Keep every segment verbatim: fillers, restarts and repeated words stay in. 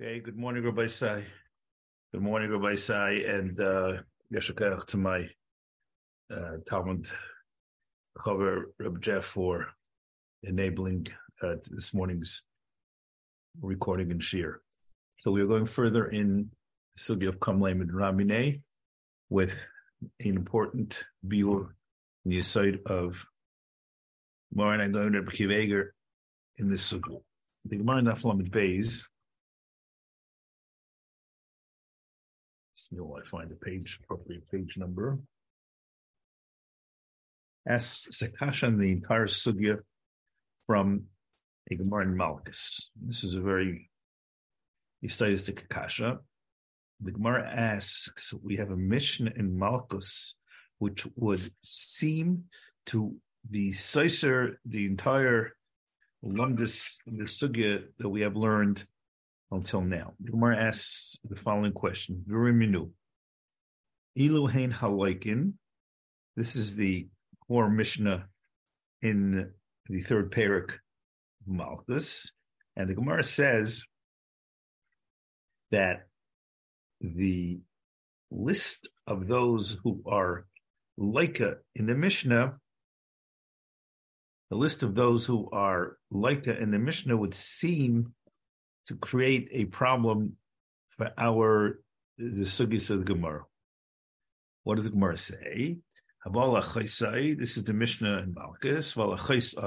Okay, good morning, Rabbi Sai. Good morning, Rabbi Sai, and uh, Yeshakach to my uh, Talmud Chaver Rabbi Jeff for enabling uh, this morning's recording and shir. So we are going further in the Sugya of Kamleim and Ramineh with an important biur in the side of Moran and Rabbi Akiva Eiger in this Sugya. The Gemara in Aflamid Beis. Will I find the page, appropriate page number? Asks Sakasha the entire sugya from a Gemara in Malchus. This is a very Yisayistic Kasha. The Gemara asks, we have a Mishnah in Malchus which would seem to be Seiser, the entire Lumdis, the sugya that we have learned until now. The Gemara asks the following question: Viriminu, Ilu Hein Halaikin. This is the core Mishnah in the third parak of Malchus, and the Gemara says that the list of those who are Laika in the Mishnah, the list of those who are Laika in the Mishnah would seem to create a problem for our the sugis of the Gemara. What does the Gemara say? This is the Mishnah in Malchus. All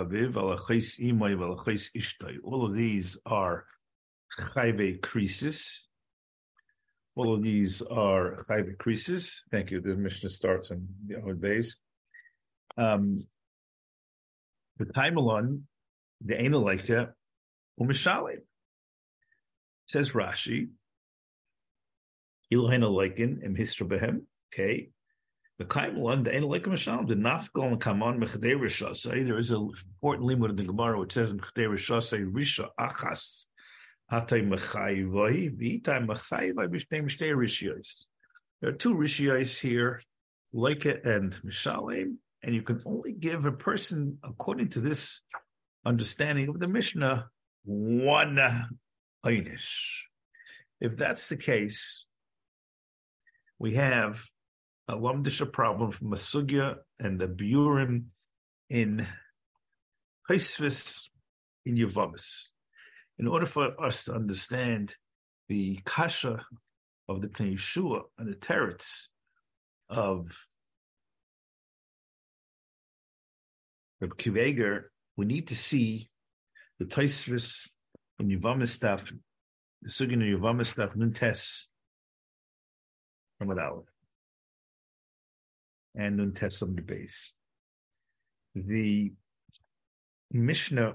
of these are chayve krisis. All of these are chayve krisis. Thank you. The Mishnah starts on the Amud Beis. Um, the Taimalon, the Einalaika, u'mishalim. Says Rashi, Ilhaina Laikin and Hisrabehem, okay. The Kaimalan, the Ainalaikim Masham, the Nafgal and Kaman Mechadei Rishasai. There is an important limud in the Gemara which says Mechadei Rishasai Risha Achas Atay Mechayvai, Vitay Mechayvai Bishnei Mishtei Rishiyos. There are two Rishiyos here, Laika and Mishalim, and you can only give a person, according to this understanding of the Mishnah, one Einish. If that's the case, we have a Lamdisha problem from a Sugya and the Biurim in Chaisvis in Yavamis. In order for us to understand the Kasha of the Pnei Yeshua and the Teretz of Reb Akiva Eiger, we need to see the Taisvis in Yavamis stuff, the Sugya in Yavamis stuff, Nuntes from an hour, and Nuntes on the base. The Mishnah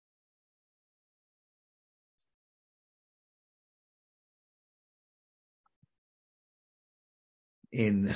in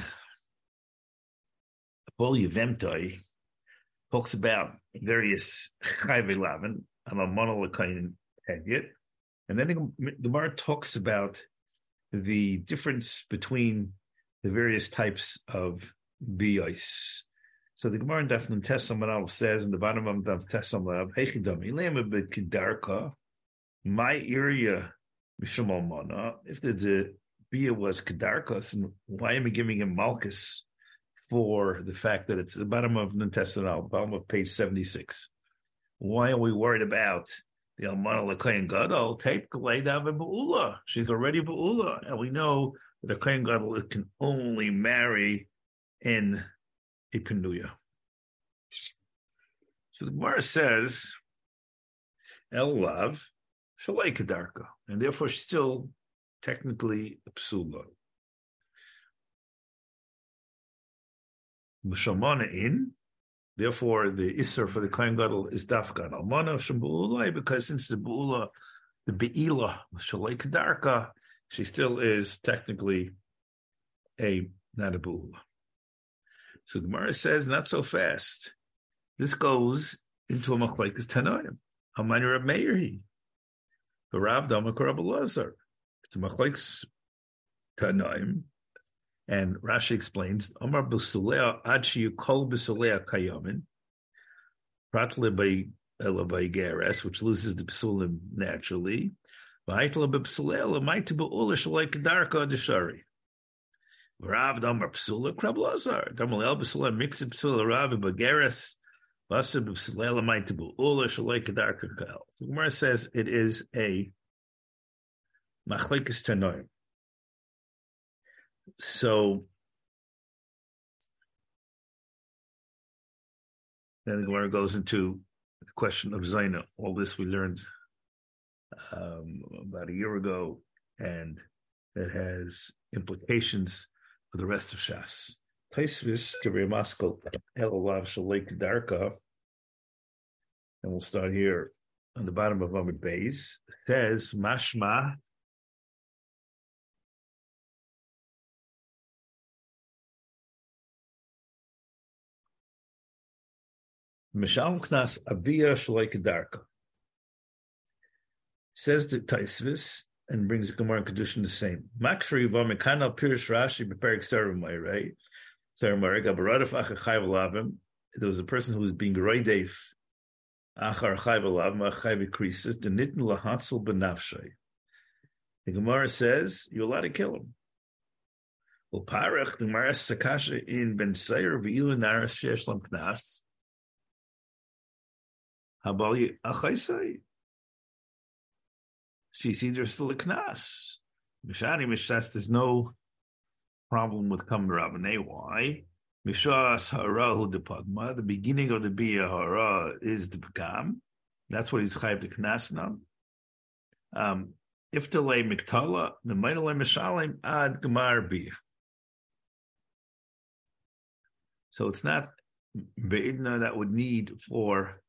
Apol Yevemtai talks about various Chayve Lavan and Almana Lekayin Hedyet, and then the Gemara talks about the difference between the various types of biyos. So the Gemara in Daf Nun Tes Amud Aleph says in the bottom of Daf Tes Amud Aleph, Heichidam Ilema B'Kedarka, my area Mishum Almana. If the, the biyah was Kedarkas, and why am I giving him Malchus for the fact that it's the bottom of Nun Tes Amud Aleph, bottom of page seventy-six? Why are we worried about the Almana L'Kohen Gadol? Tape Galeida Be'ula. She's already Be'ula, and we know that a Kohen Gadol can only marry in a Penuya. So the Gemara says, Elav Shalei Kedarka, and therefore she's still technically a Psula. Mushamana in. Therefore, the Isser for the Kohen Gadol is Dafkan Almana Shambu'ulai, because since the Bu'ula, the Be'ila, Shalei Kedarka, she still is technically a not a Bu'ula. So the Gemara says, not so fast. This goes into a Machlekes Tanoim. How many Reb Meir he? The Rav Damak Rab Elazar. It's a Machlekes Tanoim. And Rashi explains, Amar b'sulea achi yukol b'sulea kayamin, pratle by ela by geres, which loses the psulim naturally. V'aitla b'psalel might be ulish like darka deshari. Rav damar psula krab lazar. Damalel b'psalel mix psula Rav b'geres. Vasa b'psalel might be ulish like darka kal. The Gemara says it is a machlekes tanoim. So then the Gemara goes into the question of Zaina. All this we learned um, about a year ago, and it has implications for the rest of Shas. Taisvis Tivri Maskal Elolav Shalek Darka, and we'll start here on the bottom of Amud Beis. Says Mashma. Mishal Knas Abiyah Shalek Darka. Says the Taisvis and brings the Gemara and Kedushin the same. Makshri v'amekana pirish Rashi b'perik Saramai, right? Saramai gabaradif achar chayv alavim. There was a person who was being roideif achar chayv alavim achayv krisis denitn lahatzel benafshay. The Gemara says you're allowed to kill him. Well, parach the Gemara sakasha in ben Seir v'ilu naras she'eshlam knas. Habali achaysay. So you see, there's still a knas. Mishani Mishas, there's no problem with Kam Rabbaneh. Why? Mishas Harahu de Pagma, the beginning of the Bia Hara is the Pagam. That's what he's chayv the knas now. Um, Iftalei Miktala, the Mainalei Mishalim ad Gemar Bia. So it's not Be'idna that would need for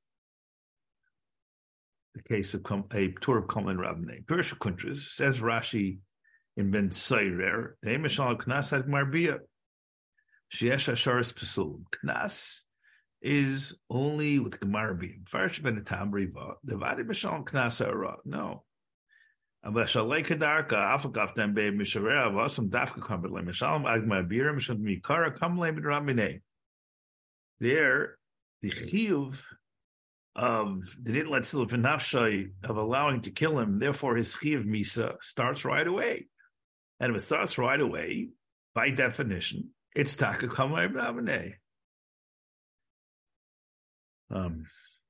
the case of a tour of Kalman Rabbaneh. Pirush Kuntras, says Rashi in Ben Seirer, the Mishal Knas had Marbia. Sheesh Hasharis Pesul. Knas is only with Gemarbia. Farsh Ben Tam Riva. The Vadi Mishal Knas Ara. No. Abashalei Kadarka, Afakaf Dan Be Mishareh, Avasam Dafka Kamberle, Mishalam Agmarbir, Mishal Mikara, Kamle Rabbaneh. There, the Chiyuv of the Nitlat Silif and Nafshay of allowing to kill him, therefore his Chiv Misa starts right away. And if it starts right away, by definition, it's Taka Kamay Rabbaneh. Um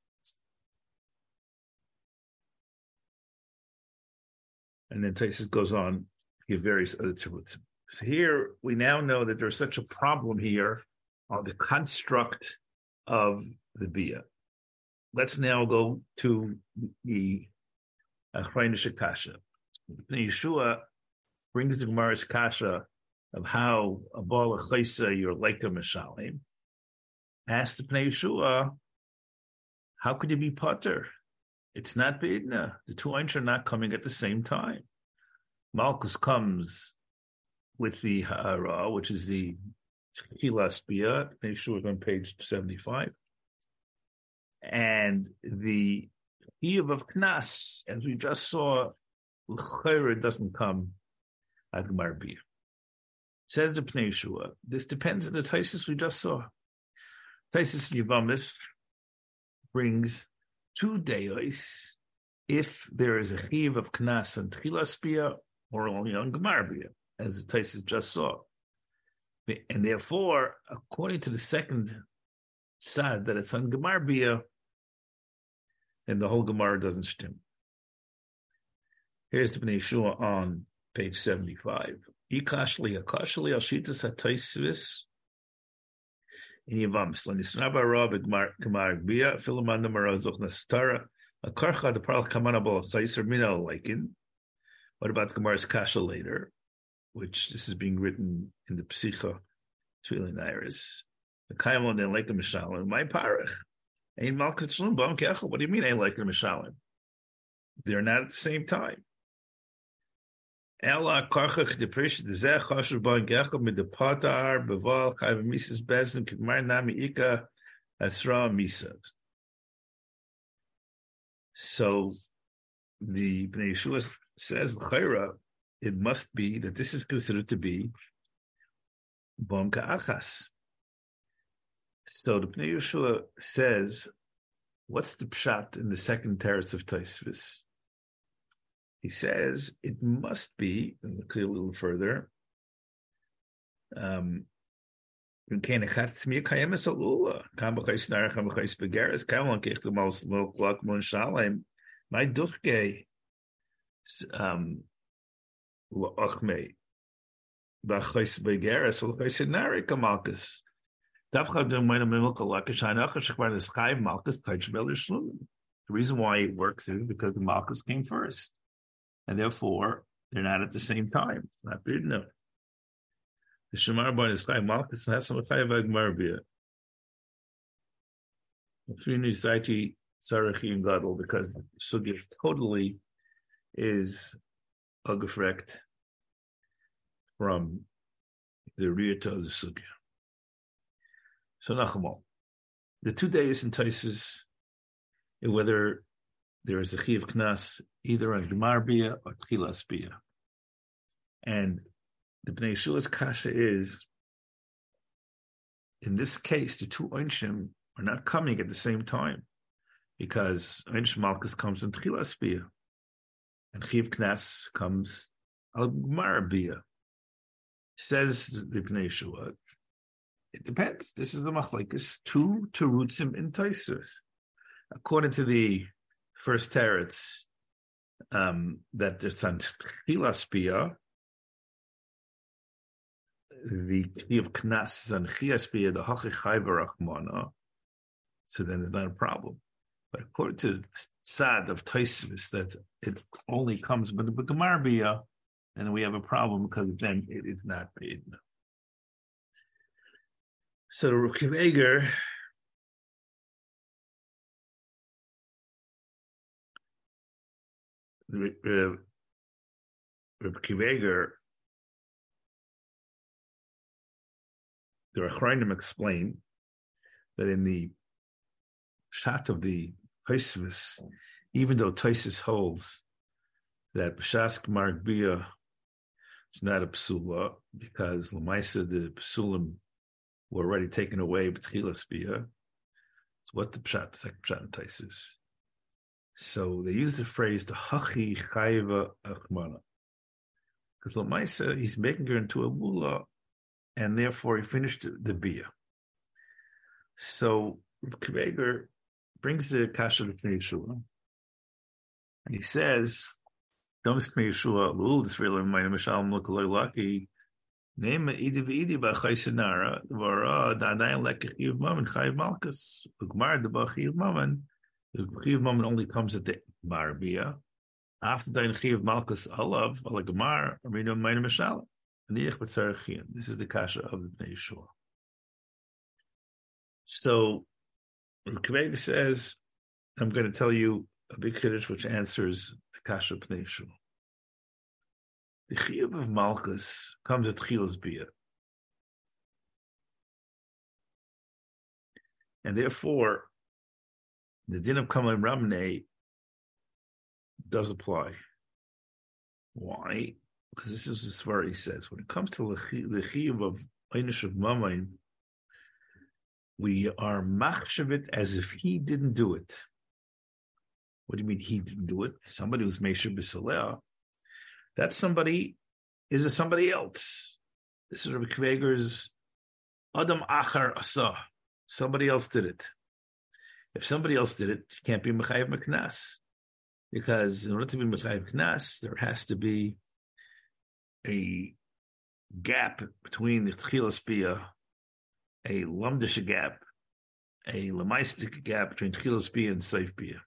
and then Taisus goes on to give various other tirutzim. So here we now know that there's such a problem here on the construct of the Bia. Let's now go to the Achraynish Kasha. Yeshua brings the Gemara's Kasha of how a bal of Chaysa, you're like a Mishalim. Asked the Pnei Yeshua, how could you be Potter? It's not Beidna. The two Einsh are not coming at the same time. Malchus comes with the Ha'ara, which is the Chilas Bia. Pnei Yeshua is on page seventy-five. And the Iyuv of Knas, as we just saw, L'chayra doesn't come at Gemar Bia. Says the Pnei Yeshua, this depends on the Taisus we just saw. Taisus Yevamis brings two deos if there is a Iyuv of Knas and Tchilas Bia or only on Gemar Bia, as the Taisus just saw. And therefore, according to the second sad that it's on Gemar Bia, and the whole Gemara doesn't stem. Here's the Pnei Yeshua on page seventy-five. Ikashli akashli al shitas hataisvis in Yavamis. Lanisnaba Rab Gemar Bia Philoman Namara Zochna Stara Akarcha the Paral Kamana Bal Chaiser Mina Laikin. What about Gemara's Kasha later, which this is being written in the Psicha Tefillin Iris. The Kaimon and like a Mishalim, my parach. Ein Malkat Shalom Bam Kechel. What do you mean ain't like a Mishalim? They're not at the same time. Ella Karchach Deprish the Zeh Chashav Bam Kechel with the Patar Beval Chayv Misas Bezin Kidmar Nami Ika Asra Misas. So the Pnei Yeshua says L'chayra, it must be that this is considered to be Bam Ka'achas. So the Pnei Yeshua says, what's the pshat in the second terrace of Taisvis? he says it must be, and clear a little further, um, my duchge um loachme bachos begeres loachse nari kamalkus. The reason why it works is because the Malchus came first, and therefore they're not at the same time. Not no. The Shemar Bar is Chai Malchus has some Chai Vagmarbia. Three new Saiti Sarachi and Gadol, because the Sugya totally is ugefrekt from the Riyata of the Sugya. So Nachamal, the two days in Taisus, whether there is a Chi of Knas either on Gemar Bia or Tchilas Bia. And the Bnei Yeshua's kasha is, in this case, the two Onshim are not coming at the same time, because Onsh Malchus comes in Tchilas Bia, and Chi of Knas comes al Gemar Bia. Says the Bnei Yeshua, it depends. This is a machlekes, two terutzim in Taisus. According to the first teretz, um, that there's on Tchilas Bia, the Chi of Knas is on Chias Bia, the Hachi Chai Barachmana, so then there's not a problem. But according to Tzad of Taisus, that it only comes with the Gemar Bia, and we have a problem because then it is not paid. So Reb Eger, Reb Eger, the Achronim explain that in the shot of the Tosfos, even though Tosfos holds that B'shas Gemar Bia is not a psula, because L'maisa the psulim were already taken away b'tchilas bia. So what the pshat, the second pshat in Tosfos. So they use the phrase the hachi chayva achmana, because L'maisa he's making her into a mula, and therefore he finished the bia. So Kveger brings the kasha to Pnei Yeshua, and he says, "Don't Pnei Yeshua lul this real my mishal mukaloi lucky name idi v'idi b'chaysenara v'ara da'adayin lekechiv mammon chayiv malchus ugmar debachiv mammon. The chiv mammon only comes at the Gemar Bia. After the chiv malchus alav ala Gemar aminu mayim mishal aniyach b'tzarachin." This is the kasha of the Pnei Yeshua. So Kveger says, I'm going to tell you a big kiddush which answers the kasha of Pnei Yeshua. The chiyuv of Malchus comes at Chilas Bia, and therefore the din of Kamal Ramnei does apply. Why? Because this is where he says when it comes to the chiyuv of Einish of Mamain, we are machshavit as if he didn't do it. What do you mean he didn't do it? Somebody who's Meisher B'Saleh, that somebody is a somebody else. This is Rabbi Kveger's Adam Achar Asa. Somebody else did it. If somebody else did it, you can't be Mechayev Meknas. Because in order to be Mechayev Meknas, there has to be a gap between the Tchilas Bia, a Lamdish gap, a Lamaistic gap between Tchilas Bia and Seif Bia.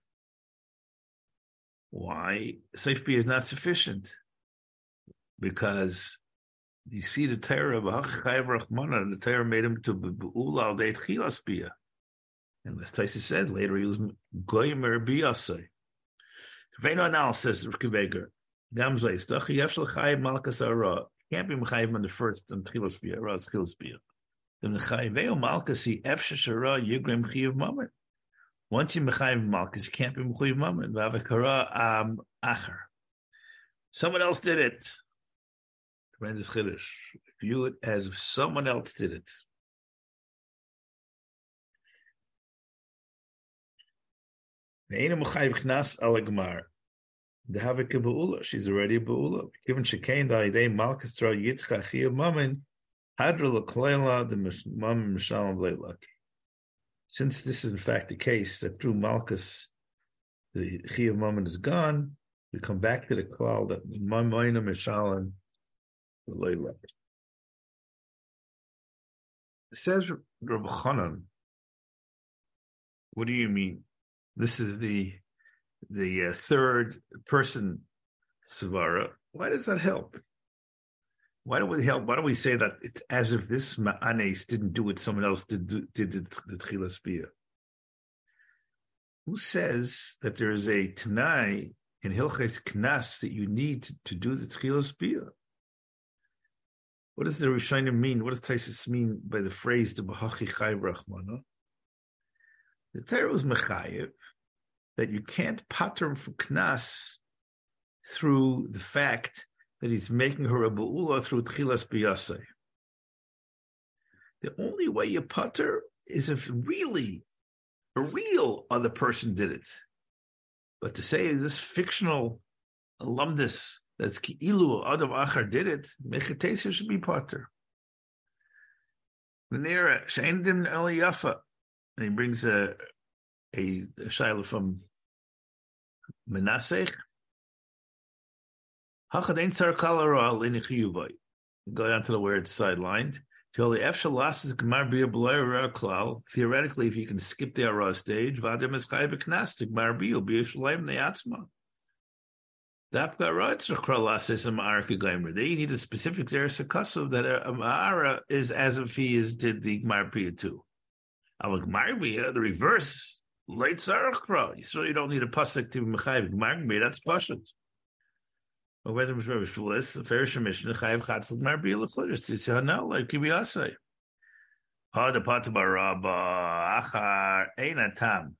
Why? Seif Bia is not sufficient. Because you see the Torah of the Torah made him to Be'ula al Deit Chilas Bia. And as Tosfos said later, he was Goymer Biyasai. Veno analysis of Kveger. Gamzais, Dachi Yeshel Chayiv Malchus Ara. Can't be Mechayiv on the first and Chilas Bia, Ra Chilas Bia. Then the Chayiveo Malchus, he Efshesh Ara Yigrim Chayiv Mammon. Once you Mechayiv Malchus, you can't be Mechayiv Mammon. Vavakara Am Acher. Someone else did it. Tremendous chiddush. View it as if someone else did it. The Havik Beula, she's already a Beula. Given Shekain the Idei Malkastra Yitzcha Chia Mammon, Hadra Lakleila the Mammon Mishalam Leilak. Since this is in fact the case that through Malchus the Chia Mammon is gone, we come back to the cloud that Mammon Mishalam Leilak. It says Rabbi Chanan. What do you mean? This is the the uh, third person svara. Why does that help? Why do we help? Why do we say that it's as if this ma'anes didn't do it, someone else did do, did the, the tchilas bia? Who says that there is a tanai in Hilches Knas that you need to, to do the tchilas bia? What does the Rishonim mean? What does Taisus mean by the phrase the Bahachi Chayv Rachmana? The Torah was mechayev that you can't pater him for knas through the fact that he's making her a be'ula through tchilas biyasei. The only way you pater is if really a real other person did it. But to say this fictional alumnus that's ki'ilu adam achar did it, mechatesa should be pater. V'nera she'en dim eli yafa. And he brings a a, a shiloh from Menasech. Hachad ein tzar kal hara l'nei chiyuvai. Go down to the where it's sidelined. Theoretically, if you can skip the Ara stage, Vadim is Chai B'Knas, Gmar B'Yil, B'Yishleim Ne'atzma. Dafka Ara Tzar Kralas is a Ma'arka Gaimer. There you need a specific there Sakasov that a Ma'ara is as if he is did the Gmar B'Yil too. Al Gmar B'Yil, the reverse, Leit Tzarachra. You certainly don't need a pasuk to Mechai Gmar B'Yil. That's pashut. But whether it's very foolish, the fair Mishnah Chayv Chatzel Gmar B'Yil Lechudas. It's Hanal like Kibiyasai. Ha the Patabarabba Achar Einatam.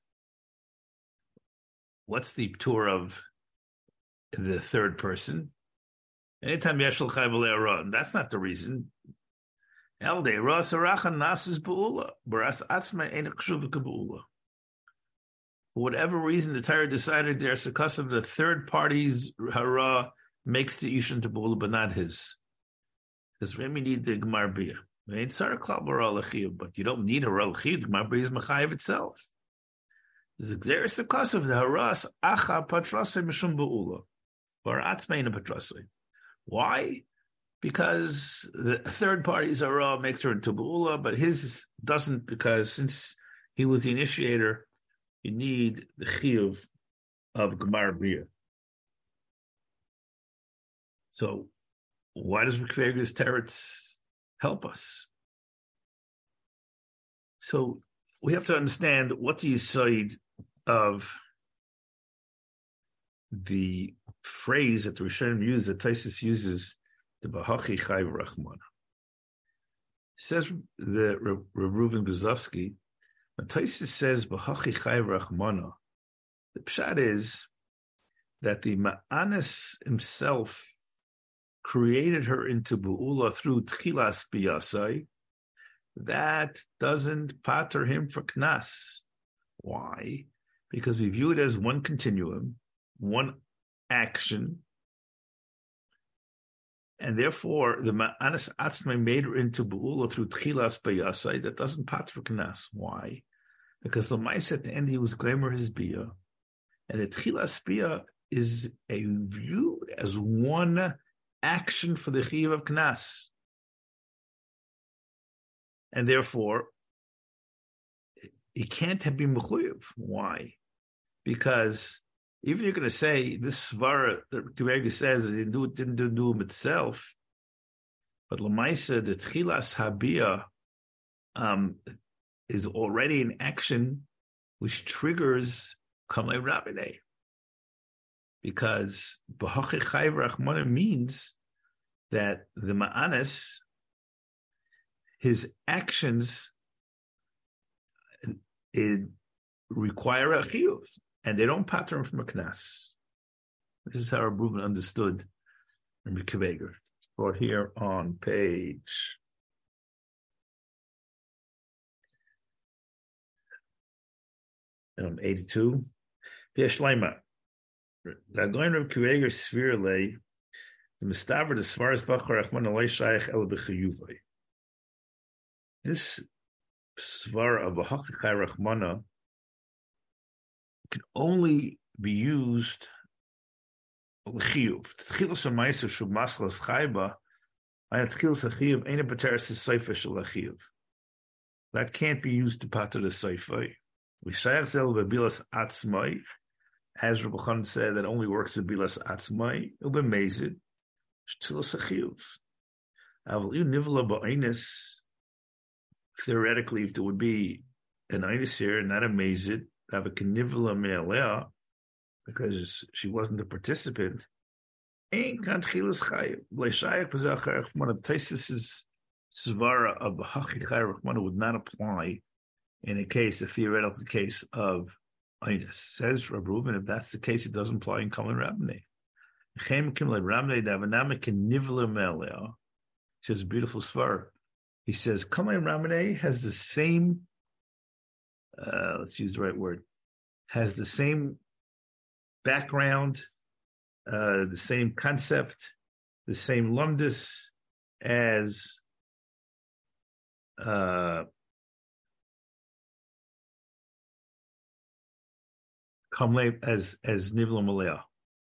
What's the tour of the third person? Anytime Yeshel Chayv Le'ara, that's not the reason. Elde Ras Arachan Nasas Beula, Baras Atzma Ein Chshuv Beula. For whatever reason, the Torah decided there's a custom the third party's hara makes the Yishan to Beula, but not his. Because we need the Gemar Bia. But you don't need hara l'chiyuv. The Gemar Bia is Mechayev itself. There's a Xeris of custom the haras Acha Patrase Mishum Beula, or Atzma Ein Patrase. Why? Because the third party's hara makes her into Beula, but his doesn't, because since he was the initiator, you need the chiyuv of Gemar Bia. So, why does Rikvega's teretz help us? So, we have to understand what the side of the phrase that the Rishonim use, that Taisus uses, the Bahachi Chayv Rachmana. Says the Reuven Guzovsky, when Taisus says Bahachi Chayv Rachmana, the pshat is that the Ma'anis himself created her into Be'ula through Tchilas Biyasai. That doesn't pater him for Knas. Why? Because we view it as one continuum, one action, and therefore the Ma'anis Atzmai made her into Be'ula through Tchilas Biyasai. That doesn't pater for Knas. Why? Because the Ma'is at the end he was Gomer his Biyah, and the Tchilas Biyah is a view as one action for the chiyuv of knas, and therefore it can't have been mechuyev. Why? Because even you're going to say this svara that Kibega says that it didn't do it didn't do him itself, but lemaisa the tchilas habia um, is already an action which triggers kamei rabinei. Because B'Hachi Chayv Rachmana means that the Ma'anis, his actions, it require a chiyuv, and they don't pater him from a knas. This is how Reuven understood Rabbi Kveger. It's brought here on page um, eighty-two. V'yeshleima. The going Reb Kiveger Svirle, the Mistaber, the Svaras Bachar Achman Alei Shaykh El Bechayuvay. This Svar of Bachachichai Rachmana can only be used l'chiyuv. Tchilas ha'ma'aser shu maslas chayba, and tchilas ha'chiyuv ain't a pateres ha'seifa shel ha'chiyuv. That can't be used to pater the seifa. L'shayach zel bebilas atzmai, as Rabbi Chanan said, that only works in bilas atzmai. It'll be mezid. Tchilas ha'chiyuv. Aval you nivla ba'inus. Theoretically, if there would be an inus here, not a mezid, have a knivla me'alea, because she wasn't a participant. Ain't kan tchilas chayiv. L'shayach b'zachar Rachmana. Taisis's svara of Bachachichai Rachmana would not apply in a case, a theoretical case of inus. Says Rabbi Reuven, if that's the case, it doesn't apply in Kaman Rabbaneh. Chem kim le'Rabbaneh davaname knivla me'alea. She has a beautiful svara. He says Kaman Rabbaneh has the same. Uh, let's use the right word. Has the same background, uh, the same concept, the same lumdus as uh, Kamle as as Nivla Malaya.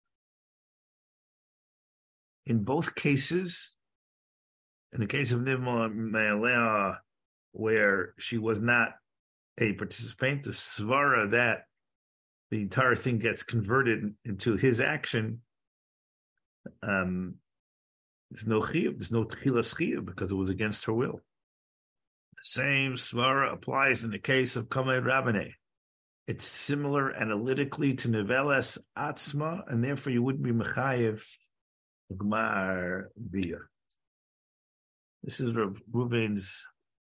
In both cases, in the case of Nivla Malaya, where she was not a participant, the svara that the entire thing gets converted into his action, um, there's no chiyuv, there's no tchilas chiyuv because it was against her will. The same svara applies in the case of Kamei Rabbaneh. It's similar analytically to Neveles Atzma, and therefore you wouldn't be mechayev Gmar Bia. This is Rav Reuven's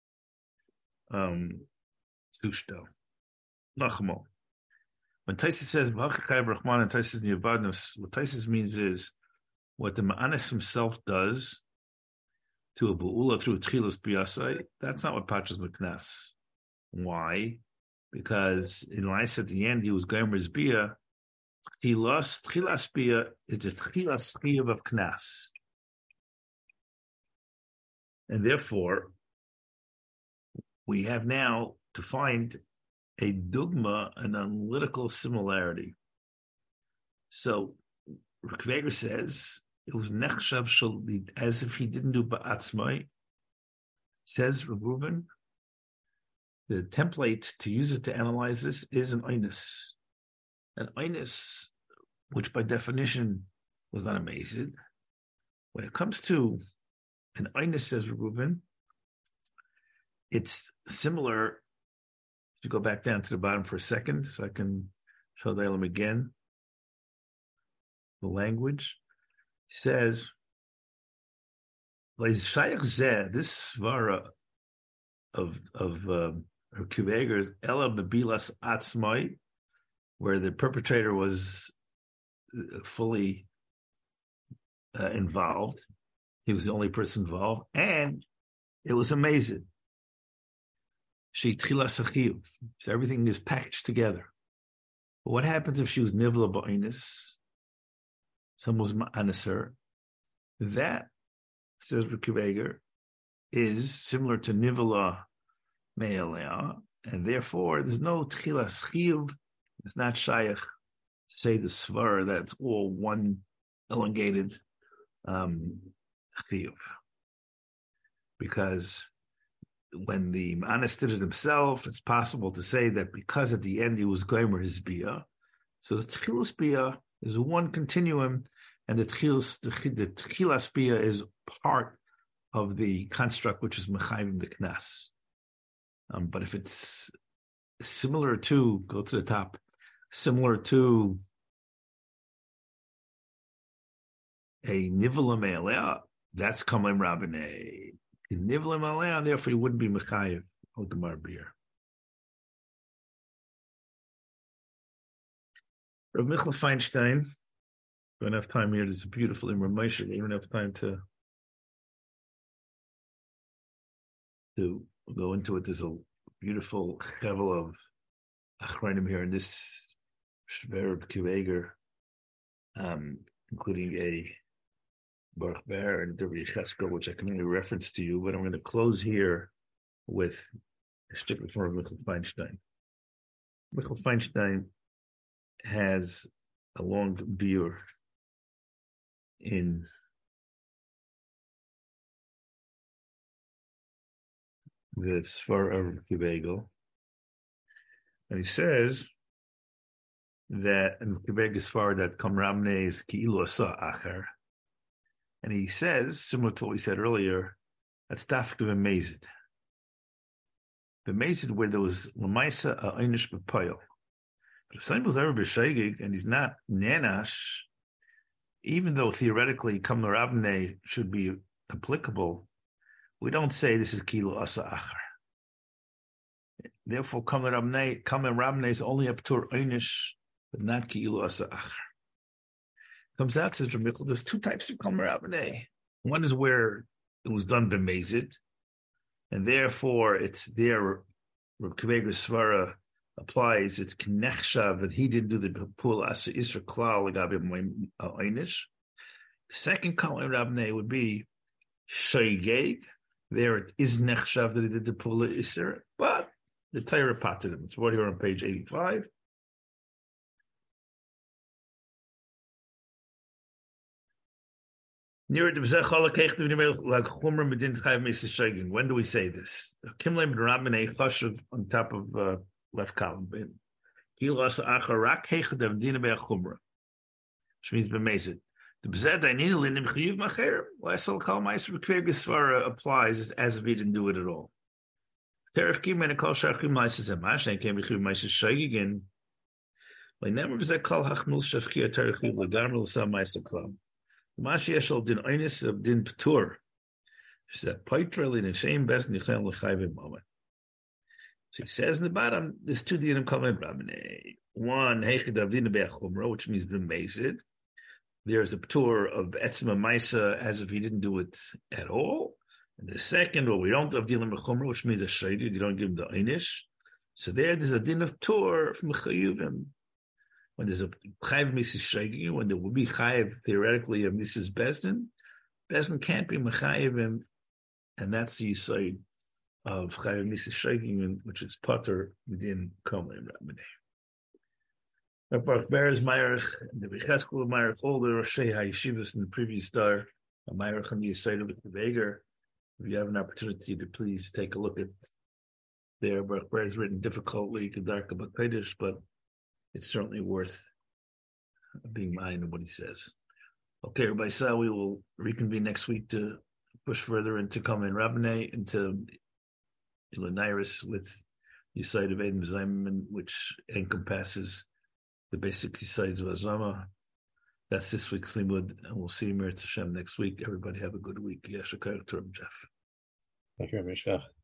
um, Sushto. Nachmo. When Taisus says B'Hachichai Brachman and Taisus Niyavadnos, what Taisus means is what the Ma'anis himself does to a Ba'ula through Tchilas B'Yasai, that's not what Pachas Meknas. Why? Because in Lais at the end, he was Gomer's Bia. Tchilas, Tchilas Bia is the Tchilas Chiyav of Knas. And therefore, we have now to find a dogma, an analytical similarity. So, Rukveger says it was nechshav shel, as if he didn't do ba'atzmai. Says Reuven, the template to use it to analyze this is an einus. An einus, which by definition was not amazing. When it comes to an einus, says Reuven, it's similar. If you go back down to the bottom for a second, so I can show the element again. The language says, this svara of of um, Kiveger's Ella Bebilas Atzmai, where the perpetrator was fully uh, involved. He was the only person involved, and it was amazing. She tchilas achiyuv. So everything is packaged together. But what happens if she was nivla ba'inus? Someone was ma'aneser. That, says Kiveger, is similar to nivla me'alea, and therefore there's no tchilas chiyuv. It's not shayach to say the svara that's all one elongated um, chiyuv, because when the Ma'anis did it himself, it's possible to say that because at the end he was gomer his bia, so the tchilas bia is one continuum, and the tchilas the, the tchilas bia is part of the construct which is mechayim the knas. Um, but if it's similar to, go to the top, similar to a nivla me'alea, that's kamlim rabbaneh. Nivla me'alea, therefore, he wouldn't be mechayev al gemar beer. Rav Michal Feinstein, we don't have time here. This is a beautiful Imre Moshe. We don't have time to to go into it. There's a beautiful chevel of achronim here in this Shver Kiveger um, including a Baruch Ber and Derby Chesko, which I can only reference to you, but I'm going to close here with a statement from Michael Feinstein. Michael Feinstein has a long biur in the Sfar of Kibegel, and he says that in Kibegel Sfar that Kam Ramne is Ki'ilu Asa Acher, and he says, similar to what we said earlier, that's Tafka B'Mezid. B'Mezid, where there was Lamaisa a Einish B'Payel. But if somebody was ever B'Shegig and he's not Nanash, even though theoretically Kam Ramne should be applicable, we don't say this is Ki'ilu Asa Acher. Therefore, Kam Ramne, Kam Ramne is only up to Einish, but not Ki'ilu Asa Acher. Comes out, says Ramichel, there's two types of Kam Ramne. One is where it was done b'mezid, and therefore it's there. Reb Kibegel Svara applies. It's knechshav that he didn't do the pul asa isra klal legabe einish. The second Kam Ramne would be shaygeg. There it is nechshav that he did the pul isra, but the Torah patted him. It's right here on page eighty-five. When do we say this? On top of uh, left column. Which means b'mezid. The b'zed aininu linim chiyuv macher. La'asal kol ma'aser b'kveg gesvara applies as if he didn't do it at all. Teref kim and kol shachim ma'aser zemash and came b'chiyuv ma'aser shaygin. Like never b'zed kol hachmul shafki atar chiyuv legamrul sam ma'aser klal. Mashi Eshel din Einis of din Patur. She said, Paitrel in a shame best Nichel Lechayv moment. So he says in the bottom, there's two dinim coming Rabbaneh. One, Heichid Avdina Be'achumra, which means b'mezid. There's a Patur of Etzma Maisa as if he didn't do it at all. And the second, well, we don't have Dinim Be'achumra, which means a Shaydid, you don't give him the Einish. So there, there's a din of Patur from Chayuvim. When there's a Chayiv Missus Shegi, when there will be Chayiv theoretically of Missus Bezdin, Bezdin can't be Mechayivim, and that's the side of Chayiv Missus Shegi, which is Potter within Komei Rabbaneh. Baruch Ber is Meirich, the Becheskel of Meirich, all the Roshei HaYeshivas in the previous dar, a Meirich on the side of the Veger. If you have an opportunity to please take a look at there, Baruch Ber is written difficultly, Kedarka Bakedish, but it's certainly worth being mindful of what he says. Okay, everybody, so we will reconvene next week to push further into Komei Rabbaneh, into Ilaniris with the side of Adam Zayman, which encompasses the basic sides of Azama. That's this week's Limud, and we'll see you, Mir Hashem, next week. Everybody have a good week. Yeshua Kayach Torah Jeff. Thank you, Rabbi Shach.